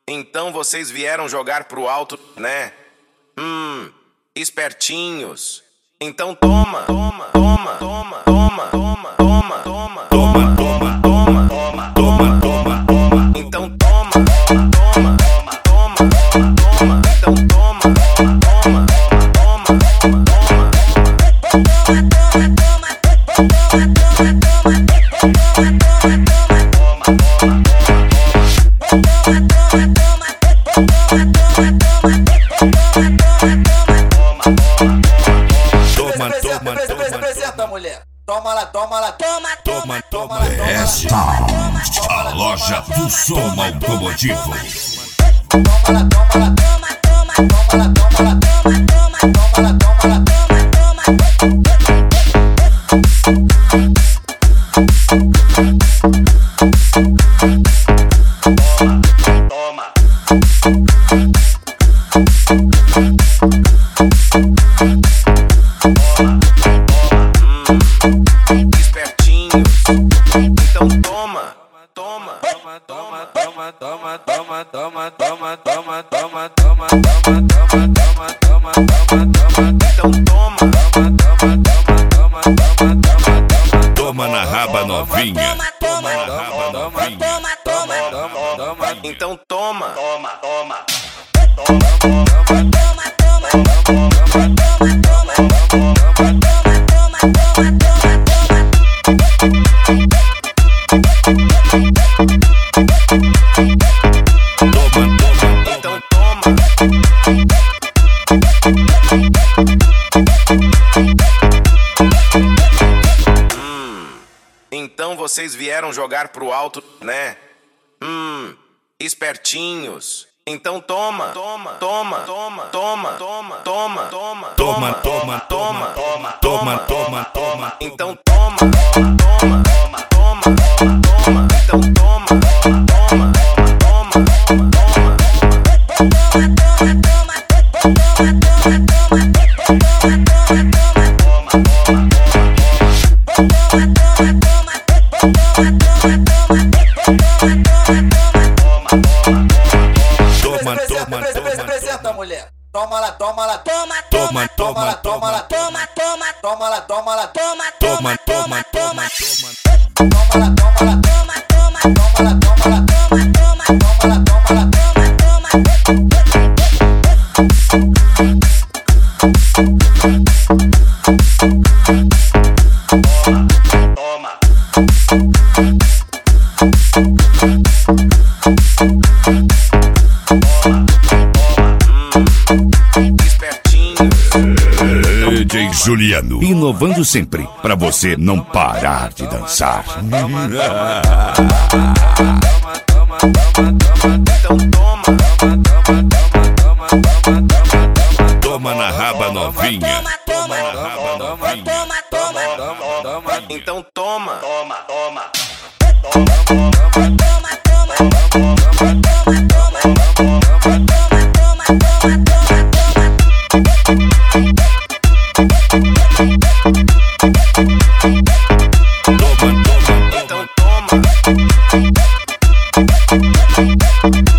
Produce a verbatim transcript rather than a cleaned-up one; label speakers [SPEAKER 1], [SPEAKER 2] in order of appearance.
[SPEAKER 1] Então vocês vieram jogar pro alto, né? Hum, espertinhos. Então toma, toma, toma, toma, toma, toma, toma, toma, toma, toma, toma, toma, toma, toma, toma. Então toma, toma, toma, toma, toma. Então toma, toma, toma, toma, toma.
[SPEAKER 2] Toma, toma, toma, apresenta, mulher. Toma lá, toma lá, toma, toma, toma.
[SPEAKER 3] Esta a loja do som automotivo.
[SPEAKER 2] Toma lá, toma lá, toma, toma, toma lá, toma lá, toma, toma, toma lá, toma lá, toma.
[SPEAKER 1] Então toma, toma, toma, toma, toma, toma, toma, toma, toma, toma, toma, toma, toma, toma, toma, toma, toma. Então toma, toma, toma, toma, toma, toma,
[SPEAKER 3] Toma na raba novinha.
[SPEAKER 1] toma na raba novinha. Toma, toma, toma, toma. Então toma, toma, toma, então toma. Hum, então vocês vieram jogar pro alto, né? Hum, espertinhos. Então toma, toma, toma, toma, toma, toma, toma, toma,
[SPEAKER 3] Toma, toma,
[SPEAKER 1] toma,
[SPEAKER 3] toma, toma, toma, toma.
[SPEAKER 1] Então toma, toma, toma, toma, toma. Então toma, toma, toma, toma.
[SPEAKER 3] Toma, toma, toma,
[SPEAKER 2] apresenta, mulher. Toma lá, toma lá, toma,
[SPEAKER 3] toma,
[SPEAKER 2] toma lá,
[SPEAKER 3] toma,
[SPEAKER 2] toma lá, toma, toma, toma lá, toma lá, toma,
[SPEAKER 3] toma, toma, toma, toma.
[SPEAKER 2] toma lá, toma lá, toma, toma, toma lá, toma lá, toma, toma, toma lá, toma lá, toma.
[SPEAKER 3] D J Juliano, inovando sempre, pra você não parar de dançar. Toma na raba novinha. Toma na raba novinha.
[SPEAKER 1] Então toma, toma, toma. Então toma.